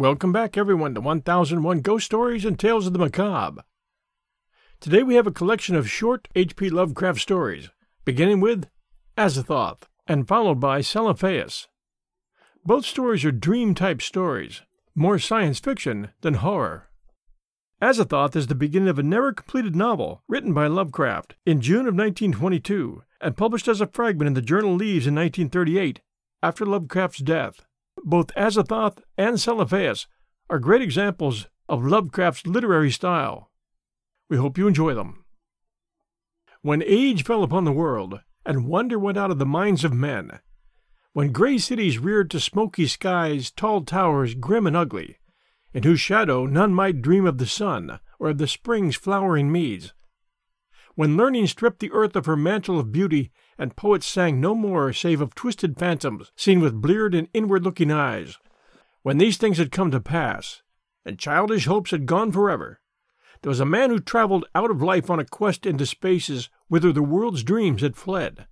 Welcome back, everyone, to 1001 Ghost Stories and Tales of the Macabre. Today we have a collection of short H.P. Lovecraft stories, beginning with Azathoth and followed by Celophaeus. Both stories are dream-type stories, more science fiction than horror. Azathoth is the beginning of a never-completed novel written by Lovecraft in June of 1922 and published as a fragment in the journal Leaves in 1938 after Lovecraft's death. Both Azathoth and Celophaeus are great examples of Lovecraft's literary style. We hope you enjoy them. When age fell upon the world, and wonder went out of the minds of men, when gray cities reared to smoky skies tall towers grim and ugly, in whose shadow none might dream of the sun or of the spring's flowering meads, when learning stripped the earth of her mantle of beauty, and poets sang no more save of twisted phantoms seen with bleared and inward-looking eyes, when these things had come to pass, and childish hopes had gone forever, there was a man who traveled out of life on a quest into spaces whither the world's dreams had fled.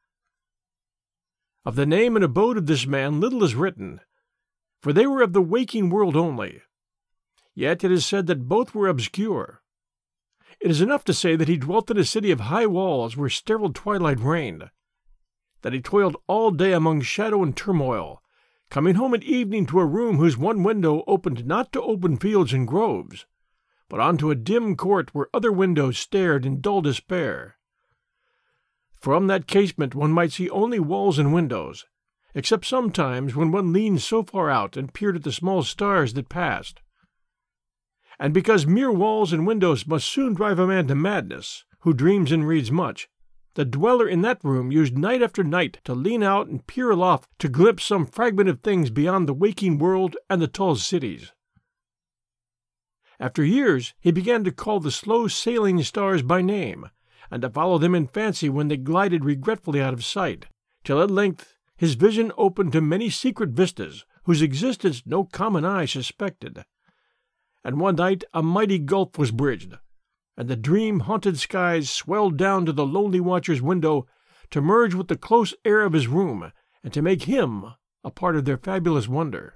Of the name and abode of this man little is written, for they were of the waking world only. Yet it is said that both were obscure. It is enough to say that he dwelt in a city of high walls where sterile twilight reigned, that he toiled all day among shadow and turmoil, coming home at evening to a room whose one window opened not to open fields and groves, but onto a dim court where other windows stared in dull despair. From that casement one might see only walls and windows, except sometimes when one leaned so far out and peered at the small stars that passed. And because mere walls and windows must soon drive a man to madness, who dreams and reads much, the dweller in that room used night after night to lean out and peer aloft to glimpse some fragment of things beyond the waking world and the tall cities. After years, he began to call the slow-sailing stars by name, and to follow them in fancy when they glided regretfully out of sight, till at length his vision opened to many secret vistas whose existence no common eye suspected. And one night a mighty gulf was bridged, and the dream-haunted skies swelled down to the lonely watcher's window to merge with the close air of his room, and to make him a part of their fabulous wonder.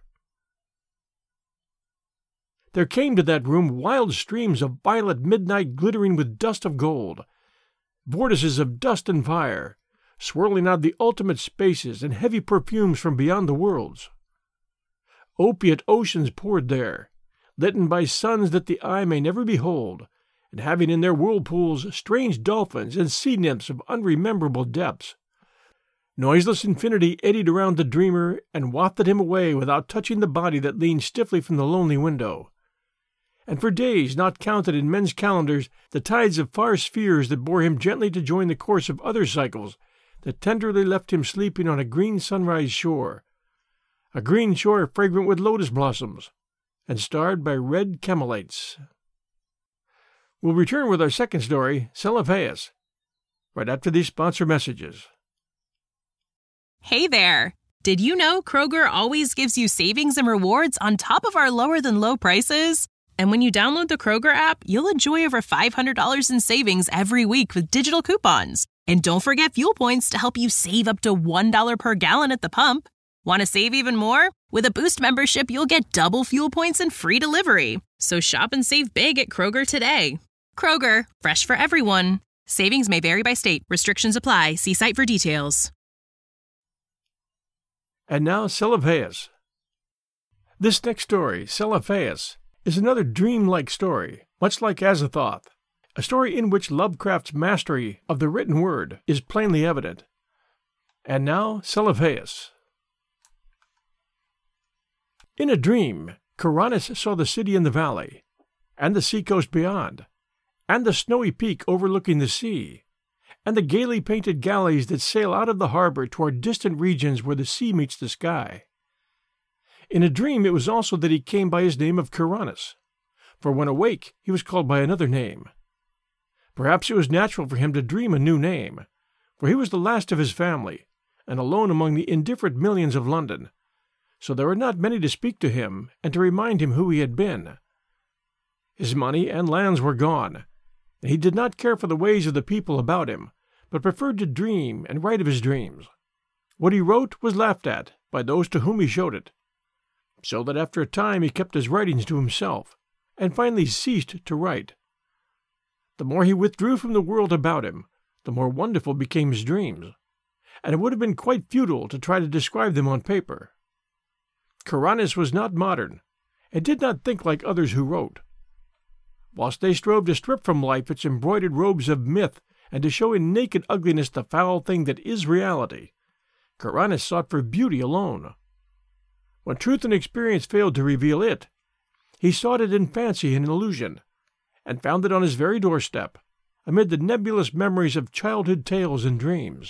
There came to that room wild streams of violet midnight glittering with dust of gold, vortices of dust and fire, swirling out of the ultimate spaces, and heavy perfumes from beyond the worlds. Opiate oceans poured there, litten by suns that the eye may never behold, and having in their whirlpools strange dolphins and sea nymphs of unrememberable depths. Noiseless infinity eddied around the dreamer and wafted him away without touching the body that leaned stiffly from the lonely window. And for days not counted in men's calendars, the tides of far spheres that bore him gently to join the course of other cycles that tenderly left him sleeping on a green sunrise shore, a green shore fragrant with lotus blossoms, and starred by red camellites. We'll return with our second story, Celophaeus, right after these sponsor messages. Hey there! Did you know Kroger always gives you savings and rewards on top of our lower-than-low prices? And when you download the Kroger app, you'll enjoy over $500 in savings every week with digital coupons. And don't forget fuel points to help you save up to $1 per gallon at the pump. Want to save even more? With a Boost membership, you'll get double fuel points and free delivery. So shop and save big at Kroger today. Kroger, fresh for everyone. Savings may vary by state. Restrictions apply. See site for details. And now, Celophaeus. This next story, Celophaeus, is another dream-like story, much like Azathoth, a story in which Lovecraft's mastery of the written word is plainly evident. And now, Celophaeus. In a dream, Kuranes saw the city in the valley, and the seacoast beyond, and the snowy peak overlooking the sea, and the gaily painted galleys that sail out of the harbor toward distant regions where the sea meets the sky. In a dream it was also that he came by his name of Kuranes, for when awake he was called by another name. Perhaps it was natural for him to dream a new name, for he was the last of his family, and alone among the indifferent millions of London, so there were not many to speak to him and to remind him who he had been. His money and lands were gone, and he did not care for the ways of the people about him, but preferred to dream and write of his dreams. What he wrote was laughed at by those to whom he showed it. so that after a time he kept his writings to himself, and finally ceased to write. The more he withdrew from the world about him, the more wonderful became his dreams, and it would have been quite futile to try to describe them on paper. Kuranes was not modern, and did not think like others who wrote. Whilst they strove to strip from life its embroidered robes of myth and to show in naked ugliness the foul thing that is reality, Kuranes sought for beauty alone. When truth and experience failed to reveal it, he sought it in fancy and illusion, and found it on his very doorstep, amid the nebulous memories of childhood tales and dreams.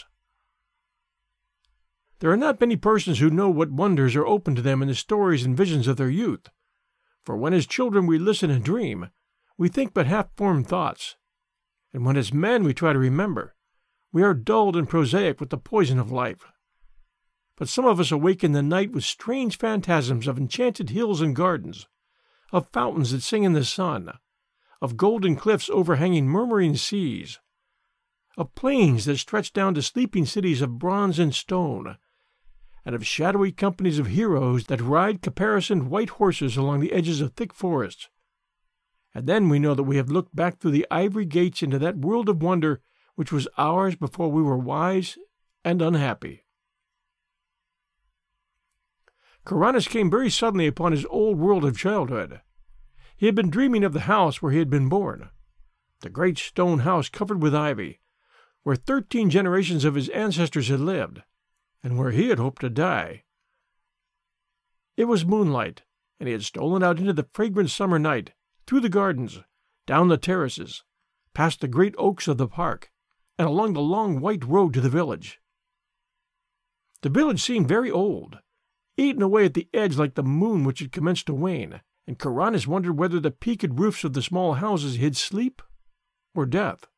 There are not many persons who know what wonders are open to them in the stories and visions of their youth, for when as children we listen and dream, we think but half-formed thoughts, and when as men we try to remember, we are dulled and prosaic with the poison of life. But some of us awake in the night with strange phantasms of enchanted hills and gardens, of fountains that sing in the sun, of golden cliffs overhanging murmuring seas, of plains that stretch down to sleeping cities of bronze and stone, and of shadowy companies of heroes that ride caparisoned white horses along the edges of thick forests. And then we know that we have looked back through the ivory gates into that world of wonder which was ours before we were wise and unhappy. Kuranes came very suddenly upon his old world of childhood. He had been dreaming of the house where he had been born, the great stone house covered with ivy, where 13 generations of his ancestors had lived, and where he had hoped to die. It was moonlight, and he had stolen out into the fragrant summer night, through the gardens, down the terraces, past the great oaks of the park, and along the long white road to the village. The village seemed very old, eaten away at the edge like the moon which had commenced to wane, and Kuranes wondered whether the peaked roofs of the small houses hid sleep or death.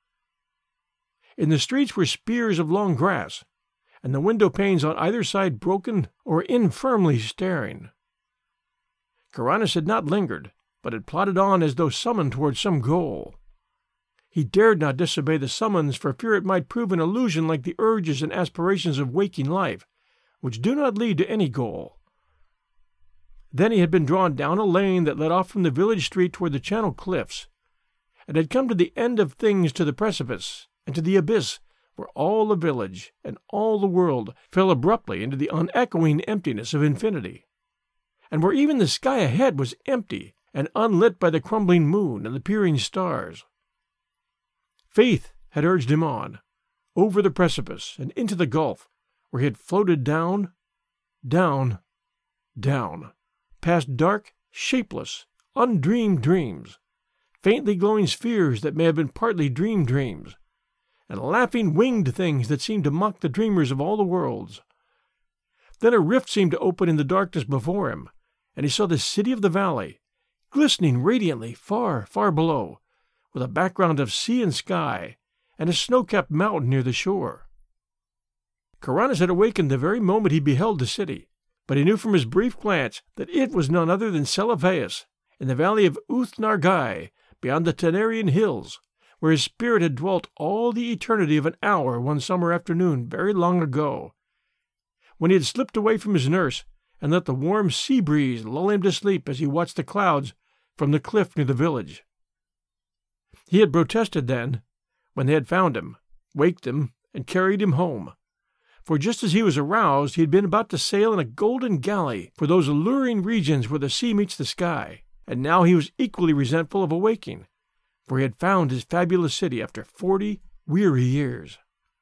In the streets were spears of long grass, and the window panes on either side broken or infirmly staring. Kuranes had not lingered, but had plodded on as though summoned towards some goal. He dared not disobey the summons for fear it might prove an illusion like the urges and aspirations of waking life, which do not lead to any goal. Then he had been drawn down a lane that led off from the village street toward the Channel Cliffs, and had come to the end of things, to the precipice, and to the abyss, where all the village and all the world fell abruptly into the unechoing emptiness of infinity, and where even the sky ahead was empty and unlit by the crumbling moon and the peering stars. Faith had urged him on, over the precipice and into the gulf, where he had floated down, down, down, past dark, shapeless, undreamed dreams, faintly glowing spheres that may have been partly dreams, and laughing winged things that seemed to mock the dreamers of all the worlds. Then a rift seemed to open in the darkness before him, and he saw the city of the valley, glistening radiantly far, far below, with a background of sea and sky, and a snow-capped mountain near the shore. Kuranes had awakened the very moment he beheld the city, but he knew from his brief glance that it was none other than Selavais, in the valley of Uth-Nargai, beyond the Tanarian hills, where his spirit had dwelt all the eternity of an hour one summer afternoon very long ago, when he had slipped away from his nurse and let the warm sea breeze lull him to sleep as he watched the clouds from the cliff near the village. He had protested then, when they had found him, waked him, and carried him home, for just as he was aroused he had been about to sail in a golden galley for those alluring regions where the sea meets the sky, and now he was equally resentful of awaking, for he had found his fabulous city after 40 weary years.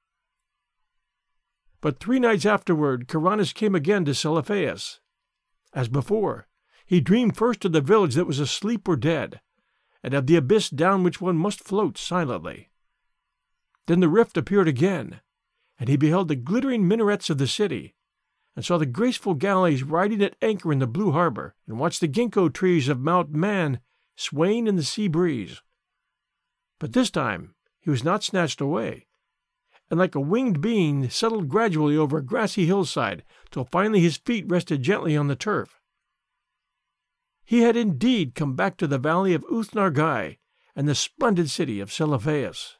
But 3 nights afterward Kuranes came again to Selavais. As before, he dreamed first of the village that was asleep or dead, and of the abyss down which one must float silently. Then the rift appeared again, and he beheld the glittering minarets of the city, and saw the graceful galleys riding at anchor in the blue harbor, and watched the ginkgo trees of Mount Man swaying in the sea breeze. But this time he was not snatched away, and like a winged being settled gradually over a grassy hillside till finally his feet rested gently on the turf. He had indeed come back to the valley of Uth-Nargai and the splendid city of Selavais.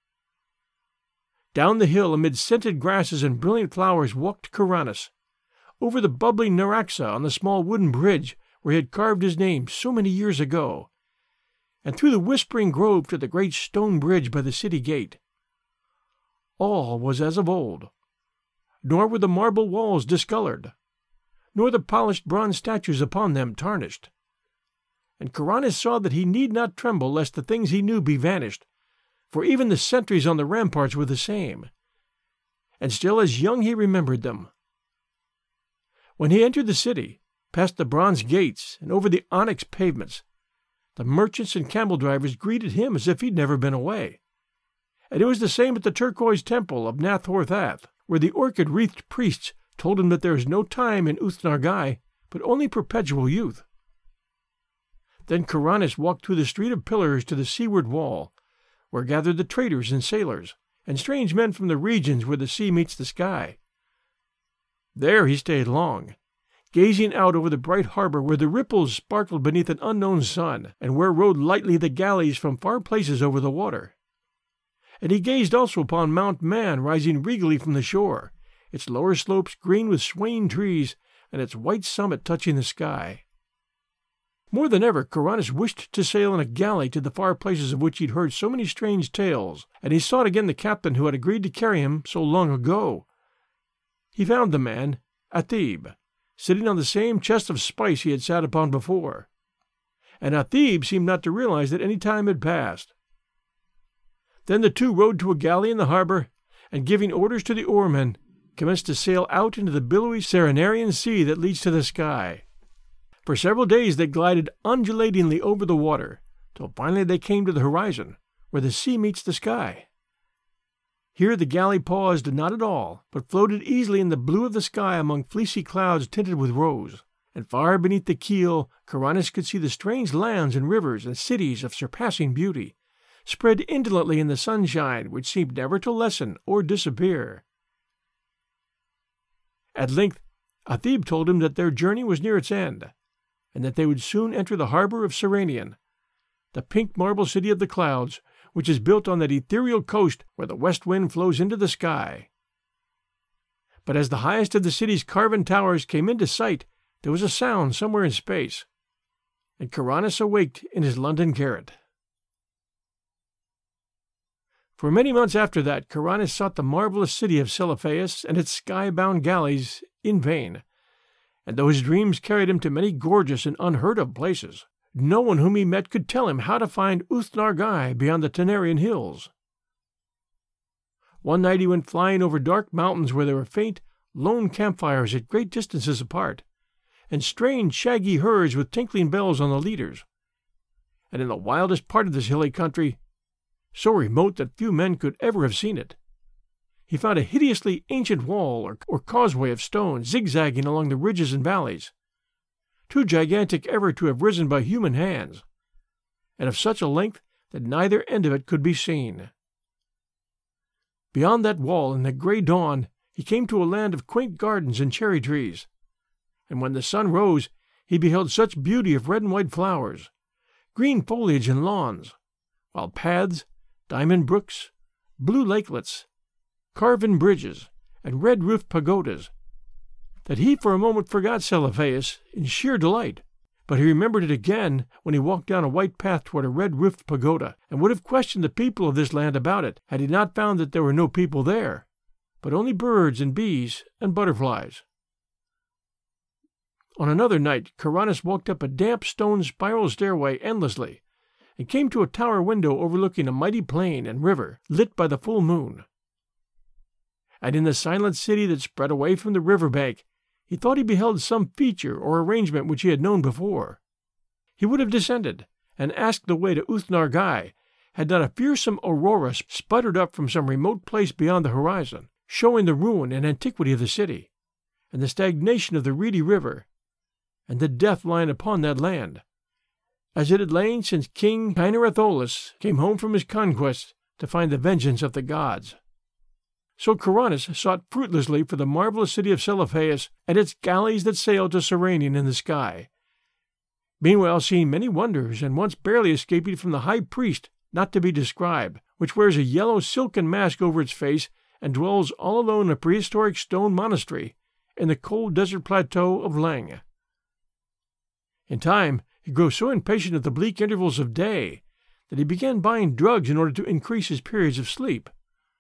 Down the hill amid scented grasses and brilliant flowers walked Kuranes, over the bubbling Naraxa on the small wooden bridge where he had carved his name so many years ago, and through the whispering grove to the great stone bridge by the city gate. All was as of old, nor were the marble walls discolored, nor the polished bronze statues upon them tarnished. And Kuranes saw that he need not tremble lest the things he knew be vanished, for even the sentries on the ramparts were the same, and still as young he remembered them. When he entered the city, past the bronze gates and over the onyx pavements, the merchants and camel drivers greeted him as if he'd never been away. And it was the same at the turquoise temple of Nathorthath, where the orchid-wreathed priests told him that there is no time in Uth-Nargai, but only perpetual youth. Then Kuranes walked through the street of pillars to the seaward wall, where gathered the traders and sailors, and strange men from the regions where the sea meets the sky. There he stayed long, gazing out over the bright harbor where the ripples sparkled beneath an unknown sun, and where rode lightly the galleys from far places over the water. And he gazed also upon Mount Man rising regally from the shore, its lower slopes green with swaying trees, and its white summit touching the sky. More than ever, Kuranes wished to sail in a galley to the far places of which he'd heard so many strange tales, and he sought again the captain who had agreed to carry him so long ago. He found the man, Athib, sitting on the same chest of spice he had sat upon before, and Athib seemed not to realize that any time had passed. Then the two rowed to a galley in the harbor, and giving orders to the oarmen, commenced to sail out into the billowy Serenarian sea that leads to the sky. For several days they glided undulatingly over the water, till finally they came to the horizon, where the sea meets the sky. Here the galley paused not at all, but floated easily in the blue of the sky among fleecy clouds tinted with rose, and far beneath the keel Kuranes could see the strange lands and rivers and cities of surpassing beauty, spread indolently in the sunshine which seemed never to lessen or disappear. At length Athib told him that their journey was near its end, and that they would soon enter the harbor of Serenian, the pink marble city of the clouds, which is built on that ethereal coast where the west wind flows into the sky. But as the highest of the city's carven towers came into sight, there was a sound somewhere in space, and Kuranes awaked in his London garret. For many months after that, Kuranes sought the marvelous city of Celephaeus and its sky-bound galleys in vain, and though his dreams carried him to many gorgeous and unheard-of places, no one whom he met could tell him how to find Uth-Nargai beyond the Tanarian hills. One night he went flying over dark mountains where there were faint, lone campfires at great distances apart, and strange, shaggy herds with tinkling bells on the leaders. And in the wildest part of this hilly country, so remote that few men could ever have seen it, he found a hideously ancient wall or causeway of stone zigzagging along the ridges and valleys, too gigantic ever to have risen by human hands, and of such a length that neither end of it could be seen. Beyond that wall, in the grey dawn, he came to a land of quaint gardens and cherry trees, and when the sun rose he beheld such beauty of red and white flowers, green foliage and lawns, while paths, diamond brooks, blue lakelets, carven bridges, and red-roofed pagodas, that he for a moment forgot Celephaeus in sheer delight, but he remembered it again when he walked down a white path toward a red-roofed pagoda, and would have questioned the people of this land about it had he not found that there were no people there, but only birds and bees and butterflies. On another night Kuranes walked up a damp stone spiral stairway endlessly, and came to a tower window overlooking a mighty plain and river lit by the full moon. And in the silent city that spread away from the river bank, he thought he beheld some feature or arrangement which he had known before. He would have descended and asked the way to Uth-Nargai, had not a fearsome aurora sputtered up from some remote place beyond the horizon, showing the ruin and antiquity of the city, and the stagnation of the reedy river, and the death lying upon that land, as it had lain since King Kynaratholis came home from his conquests to find the vengeance of the gods. So Kuranes sought fruitlessly for the marvelous city of Celephaeus and its galleys that sailed to Serenian in the sky, meanwhile seeing many wonders, and once barely escaping from the high priest not to be described, which wears a yellow silken mask over its face and dwells all alone in a prehistoric stone monastery, in the cold desert plateau of Leng. In time, he grew so impatient of the bleak intervals of day that he began buying drugs in order to increase his periods of sleep.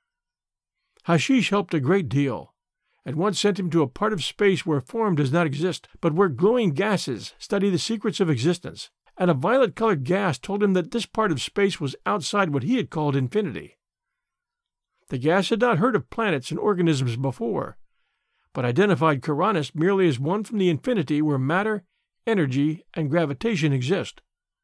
Hashish helped a great deal, and once sent him to a part of space where form does not exist, but where glowing gases study the secrets of existence, and a violet-colored gas told him that this part of space was outside what he had called infinity. The gas had not heard of planets and organisms before, but identified Kuranes merely as one from the infinity where matter, energy, and gravitation exist.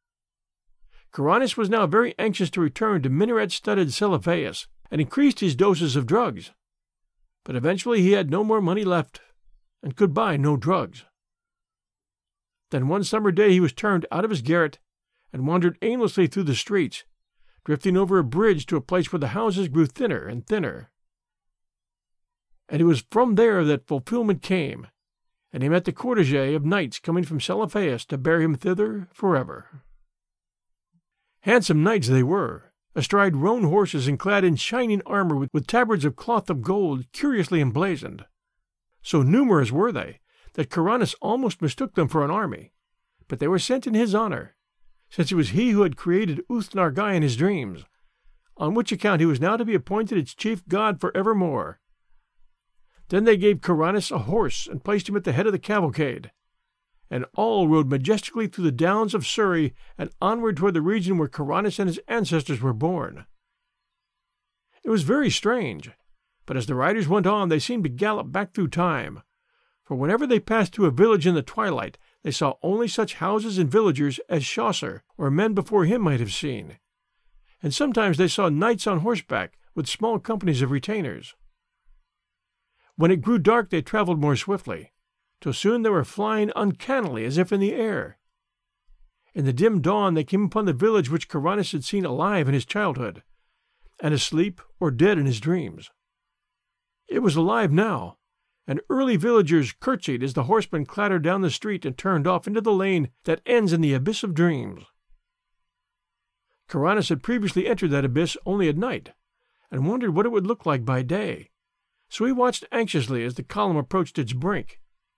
Kuranes was now very anxious to return to minaret-studded Celephaeus, and increased his doses of drugs. But eventually he had no more money left, and could buy no drugs. Then one summer day he was turned out of his garret, and wandered aimlessly through the streets, drifting over a bridge to a place where the houses grew thinner and thinner. And it was from there that fulfillment came, and he met the cortege of knights coming from Celephaeus to bear him thither forever. Handsome knights they were, astride roan horses and clad in shining armor with tabards of cloth of gold curiously emblazoned. So numerous were they that Kuranes almost mistook them for an army, but they were sent in his honor, since it was he who had created Uth-Nargai in his dreams, on which account he was now to be appointed its chief god for evermore. Then they gave Kuranes a horse and placed him at the head of the cavalcade, and all rode majestically through the downs of Surrey and onward toward the region where Kuranes and his ancestors were born. It was very strange, but as the riders went on they seemed to gallop back through time, for whenever they passed through a village in the twilight they saw only such houses and villagers as Chaucer or men before him might have seen, and sometimes they saw knights on horseback with small companies of retainers. When it grew dark they traveled more swiftly, till soon they were flying uncannily as if in the air. In the dim dawn they came upon the village which Kuranes had seen alive in his childhood, and asleep or dead in his dreams. It was alive now, and early villagers curtsied as the horsemen clattered down the street and turned off into the lane that ends in the abyss of dreams. Kuranes had previously entered that abyss only at night, and wondered what it would look like by day, so he watched anxiously as the column approached its brink.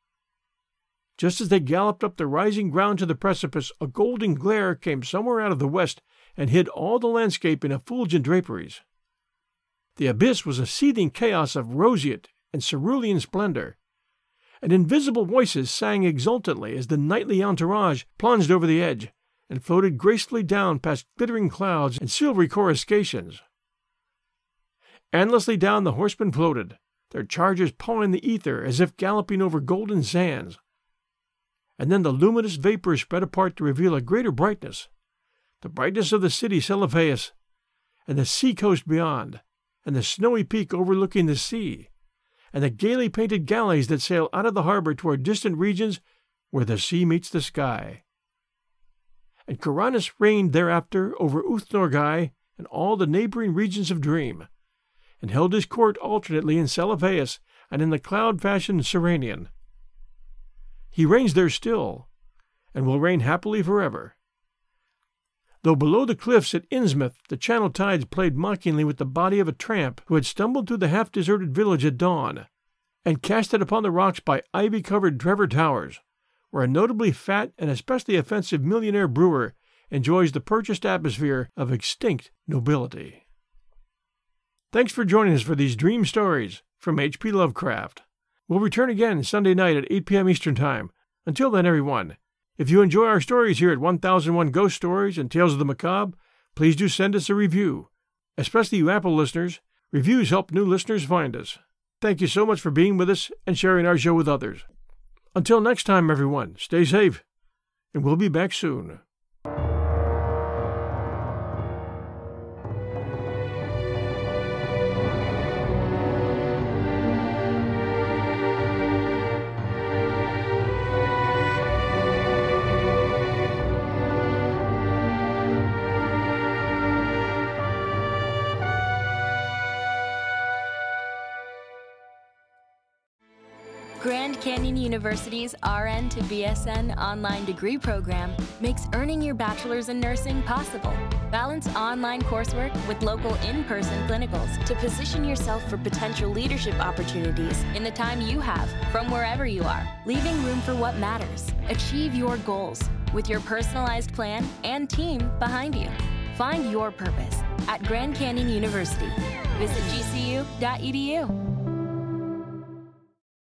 Just as they galloped up the rising ground to the precipice, a golden glare came somewhere out of the west and hid all the landscape in effulgent draperies. The abyss was a seething chaos of roseate and cerulean splendor, and invisible voices sang exultantly as the knightly entourage plunged over the edge and floated gracefully down past glittering clouds and silvery coruscations. Endlessly down the horsemen floated, their chargers pawing the ether as if galloping over golden sands. And then the luminous vapors spread apart to reveal a greater brightness, the brightness of the city Celephaeus, and the sea-coast beyond, and the snowy peak overlooking the sea, and the gaily painted galleys that sail out of the harbor toward distant regions where the sea meets the sky. And Kuranes reigned thereafter over Uth-Nargai and all the neighboring regions of dream, and held his court alternately in Celephaeus and in the cloud-fashioned Serenian. He reigns there still, and will reign happily forever. Though below the cliffs at Innsmouth the channel tides played mockingly with the body of a tramp who had stumbled through the half-deserted village at dawn, and cast it upon the rocks by ivy-covered Trevor Towers, where a notably fat and especially offensive millionaire brewer enjoys the purchased atmosphere of extinct nobility. Thanks for joining us for these dream stories from H.P. Lovecraft. We'll return again Sunday night at 8 p.m. Eastern Time. Until then, everyone, if you enjoy our stories here at 1001 Ghost Stories and Tales of the Macabre, please do send us a review. Especially you Apple listeners, reviews help new listeners find us. Thank you so much for being with us and sharing our show with others. Until next time, everyone, stay safe, and we'll be back soon. Grand Canyon University's RN to BSN online degree program makes earning your bachelor's in nursing possible. Balance online coursework with local in-person clinicals to position yourself for potential leadership opportunities in the time you have from wherever you are, leaving room for what matters. Achieve your goals with your personalized plan and team behind you. Find your purpose at Grand Canyon University. Visit gcu.edu.